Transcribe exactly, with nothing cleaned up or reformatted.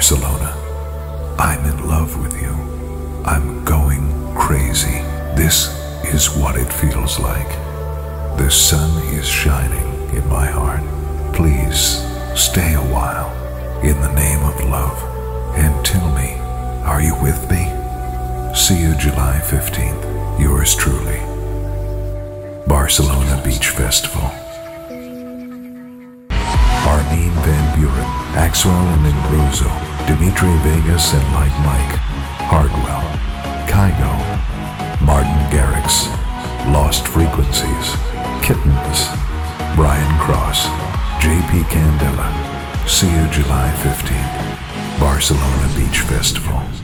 Barcelona, I'm in love with you. I'm going crazy. This is what it feels like. The sun is shining in my heart. Please stay a while in the name of love and tell me, are you with me? See you July fifteenth. Yours truly. Barcelona Beach Festival. Armin van Buren, Axwell and Ingrosso, Dimitri Vegas and Like Mike, Hardwell, Kygo, Martin Garrix, Lost Frequencies, Kittens, Brian Cross, J P Candela. See you July fifteenth. Barcelona Beach Festival.